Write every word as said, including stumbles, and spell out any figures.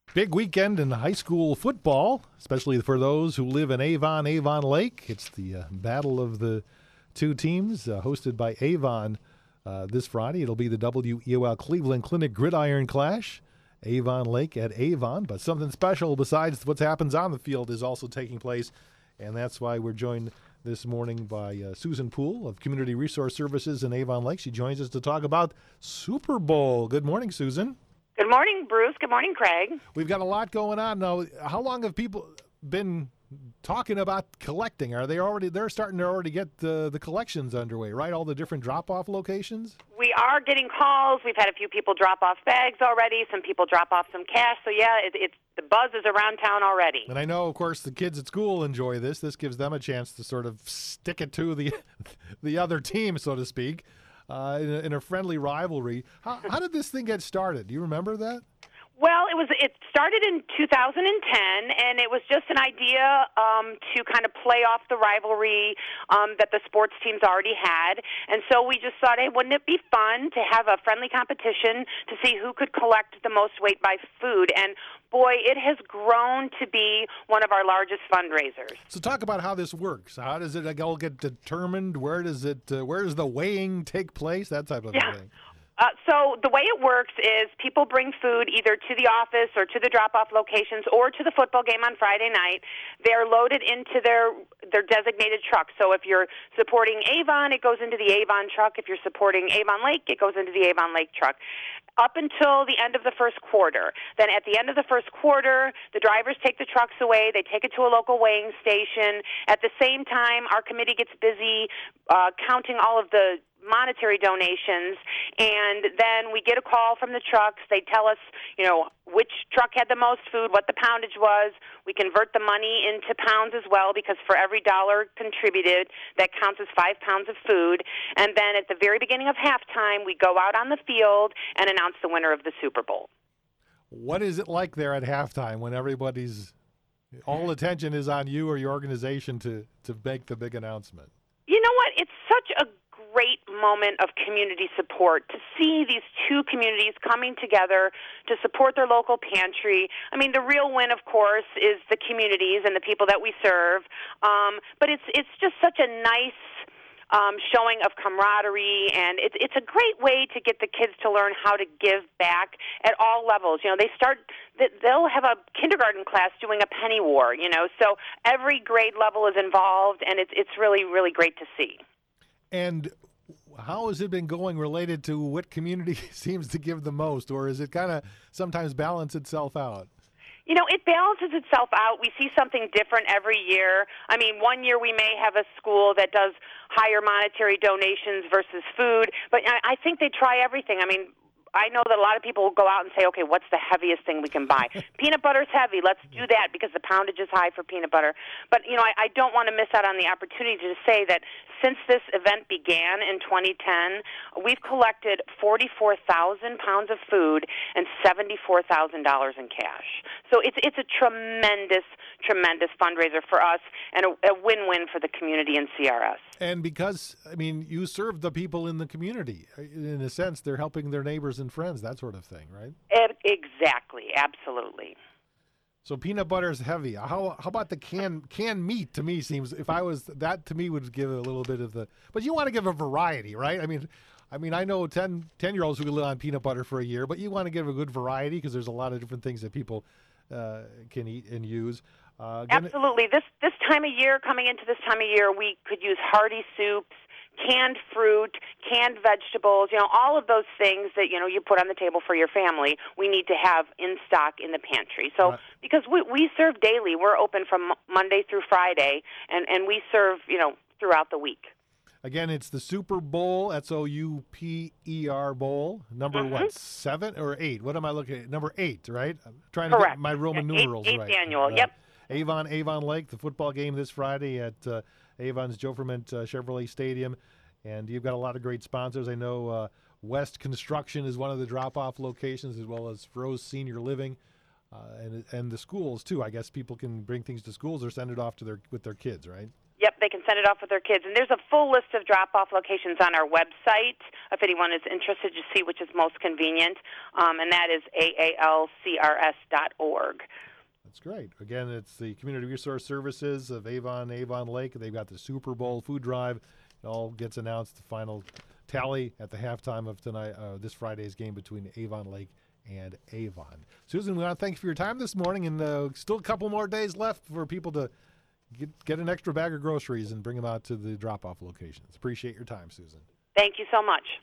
Big weekend in high school football, especially for those who live in Avon, Avon Lake. It's the uh, battle of the two teams, uh, hosted by Avon uh, this Friday. It'll be the W E O L Cleveland Clinic Gridiron Clash, Avon Lake at Avon. But something special besides what happens on the field is also taking place, and that's why we're joined this morning by uh, Susan Poole of Community Resource Services in Avon Lake. She joins us to talk about Super Bowl. Good morning, Susan. Good morning, Bruce. Good morning, Craig. We've got a lot going on now. How long have people been talking about collecting? Are they already? They're starting to already get the the collections underway, right? All the different drop-off locations. We are getting calls. We've had a few people drop off bags already. Some people drop off some cash. So yeah, it, it's the buzz is around town already. And I know, of course, the kids at school enjoy this. This gives them a chance to sort of stick it to the the other team, so to speak. Uh, in, a, in a friendly rivalry. How, how did this thing get started? Do you remember that? Well, it was. It started in two thousand ten, and it was just an idea um, to kind of play off the rivalry um, that the sports teams already had. And so we just thought, hey, wouldn't it be fun to have a friendly competition to see who could collect the most weight by food? And boy, it has grown to be one of our largest fundraisers. So talk about how this works. How does it all get determined? Where does it? Uh, where does the weighing take place? That type of yeah. thing. Uh, so the way it works is people bring food either to the office or to the drop-off locations or to the football game on Friday night. They're loaded into their their designated truck. So if you're supporting Avon, it goes into the Avon truck. If you're supporting Avon Lake, it goes into the Avon Lake truck. Up until the end of the first quarter. Then at the end of the first quarter, the drivers take the trucks away. They take it to a local weighing station. At the same time, our committee gets busy uh, counting all of the monetary donations, and then we get a call from the trucks. They tell us, you know, which truck had the most food, what the poundage was. We convert the money into pounds as well, because for every dollar contributed, that counts as five pounds of food. And then at the very beginning of halftime, we go out on the field and announce the winner of the Super Bowl. What is it like there at halftime when everybody's, all attention is on you or your organization to, to make the big announcement? You know what? It's such a great moment of community support to see these two communities coming together to support their local pantry. I mean, the real win, of course, is the communities and the people that we serve. Um, but it's it's just such a nice um, showing of camaraderie, and it's it's a great way to get the kids to learn how to give back at all levels. You know, they start they'll have a kindergarten class doing a penny war. You know, so every grade level is involved, and it's it's really really great to see. And how has it been going related to what community seems to give the most, or is it kind of sometimes balance itself out? You know, it balances itself out. We see something different every year. I mean, one year we may have a school that does higher monetary donations versus food, but I, I think they try everything. I mean, I know that a lot of people will go out and say, okay, what's the heaviest thing we can buy? Peanut butter's heavy. Let's do that because the poundage is high for peanut butter. But, you know, I, I don't want to miss out on the opportunity to say that since this event began in twenty ten, we've collected forty-four thousand pounds of food and seventy-four thousand dollars in cash. So it's it's a tremendous, tremendous fundraiser for us and a, a win-win for the community in C R S. And because, I mean, you serve the people in the community. In a sense, they're helping their neighbors and friends, that sort of thing, right? Exactly, absolutely. So peanut butter is heavy. How how about the canned canned meat? To me seems, if I was that, to me would give a little bit of the. But you want to give a variety, right? I mean, I mean I know ten, ten year olds who can live on peanut butter for a year, but you want to give a good variety because there's a lot of different things that people uh, can eat and use. Uh, Absolutely. This this time of year, coming into this time of year, we could use hearty soups, canned fruit, canned vegetables, you know, all of those things that, you know, you put on the table for your family, we need to have in stock in the pantry. So right. Because we, we serve daily, we're open from Monday through Friday, and, and we serve, you know, throughout the week. Again, it's the Super Bowl, S O U P E R Bowl, number mm-hmm. what, seven or eight? What am I looking at? Number eight, right? I'm trying Correct. to get my Roman yeah, numerals eight, eighth right. annual, uh, yep. Avon, Avon Lake, the football game this Friday at uh, Avon's Joe Ferment uh, Chevrolet Stadium. And you've got a lot of great sponsors. I know uh, West Construction is one of the drop-off locations, as well as Rose Senior Living, uh, and and the schools too. I guess people can bring things to schools or send it off to their with their kids, right? Yep, they can send it off with their kids. And there's a full list of drop-off locations on our website if anyone is interested to see which is most convenient, um, and that is A A L C R S dot org. That's great. Again, it's the Community Resource Services of Avon, Avon Lake. They've got the Super Bowl food drive. It all gets announced, the final tally at the halftime of tonight, uh, this Friday's game between Avon Lake and Avon. Susan, we want to thank you for your time this morning, and uh, still a couple more days left for people to get, get an extra bag of groceries and bring them out to the drop-off locations. Appreciate your time, Susan. Thank you so much.